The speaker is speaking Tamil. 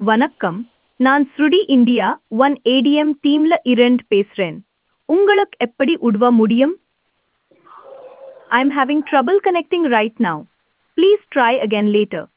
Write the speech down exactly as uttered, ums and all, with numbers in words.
வணக்கம். நான் ஸ்ருடி இந்தியா ஒன் ஏடிஎம் டீம்ல இருந்து பேசுறேன். உங்களுக்கு எப்படி உதவ முடியும்? I'm having trouble connecting right now. Please try again later.